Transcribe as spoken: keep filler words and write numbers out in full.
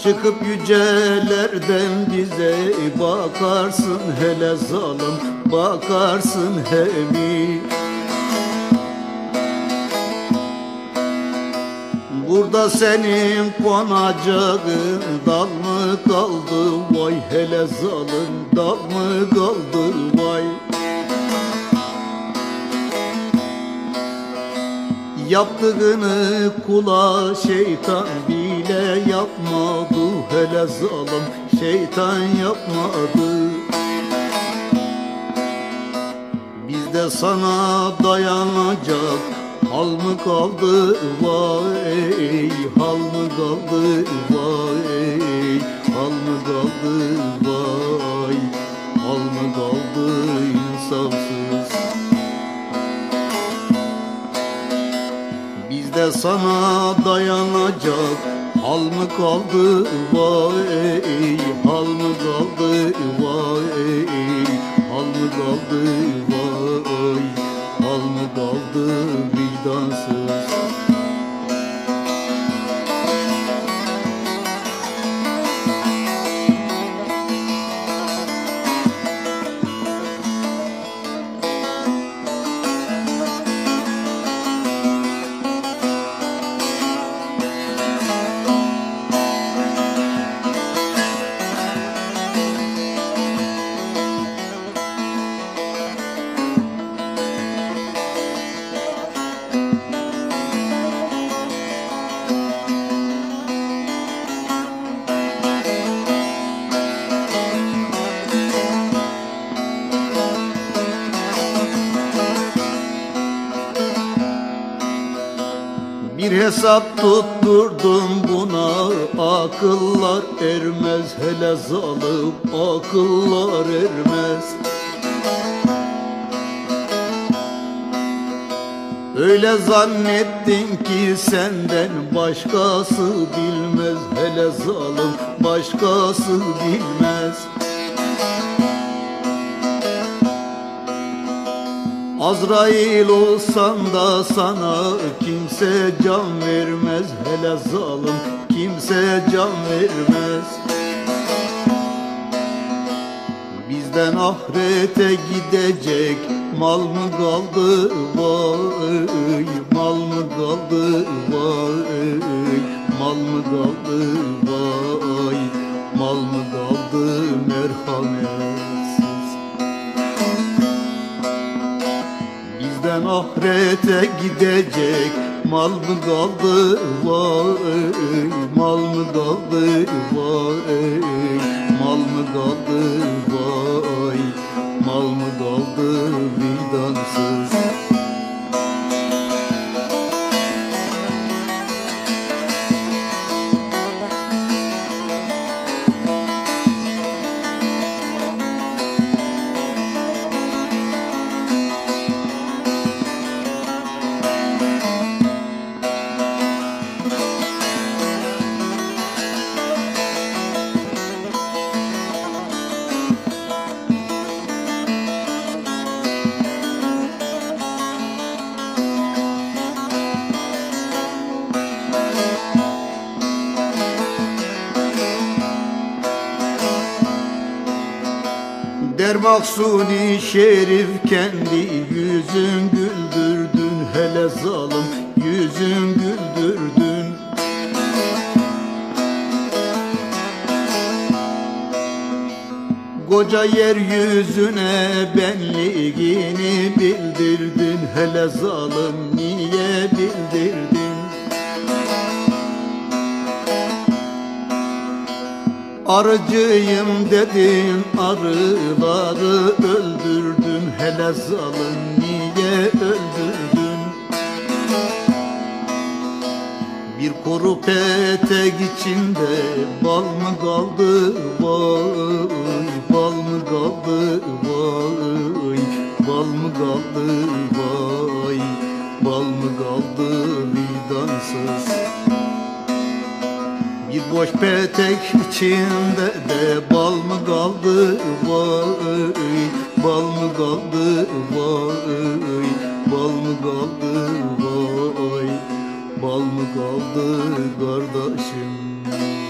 Çıkıp yücelerden bize bakarsın hele zalim, bakarsın hemi. Burada senin konacağın dal mı kaldı vay, hele zalim dal mı kaldı vay. Yaptığını kula şeytan bile yapmadı, hele zalim şeytan yapmadı. Bizde sana dayanacak hal mı kaldı vay, hal mı kaldı vay, hal mı kaldı vay, hal mı kaldı insafsız. Bizde sana dayanacak hal mı kaldı vay, hal mı kaldı vay, hal mı kaldı vay, hal mı kaldı vicdansız. Bir hesap tutturdum buna, akıllar ermez, hele zalim akıllar ermez. Öyle zannettin ki senden başkası bilmez, hele zalim başkası bilmez. Azrail olsan da sana kimse can vermez, hele zalim kimse can vermez. Bizden ahirete gidecek mal mı kaldı vay, mal mı kaldı vay, mal mı kaldı vay, mal mı kaldı merhametsiz. Bizden ahirete gidecek mal mı kaldı vay, mal mı kaldı vay, mal mı kaldı vay, mal mı kaldı vicdansız. Der Maksuni Şerif kendi yüzün güldürdün, hele zalim yüzün güldürdün. Koca yeryüzüne benliğini bildirdin, hele zalim niye bildirdin? Arıcıyım dedin, arıları öldürdün, hele zalim niye öldürdün? Bir kuru petek içinde bal mı kaldı vay, bal mı kaldı vay, bal mı kaldı vay, bal mı kaldı vicdansız? Bir boş petek içinde de bal mı kaldı vay, bal mı kaldı vay, bal mı kaldı vay, bal mı kaldı kardeşim?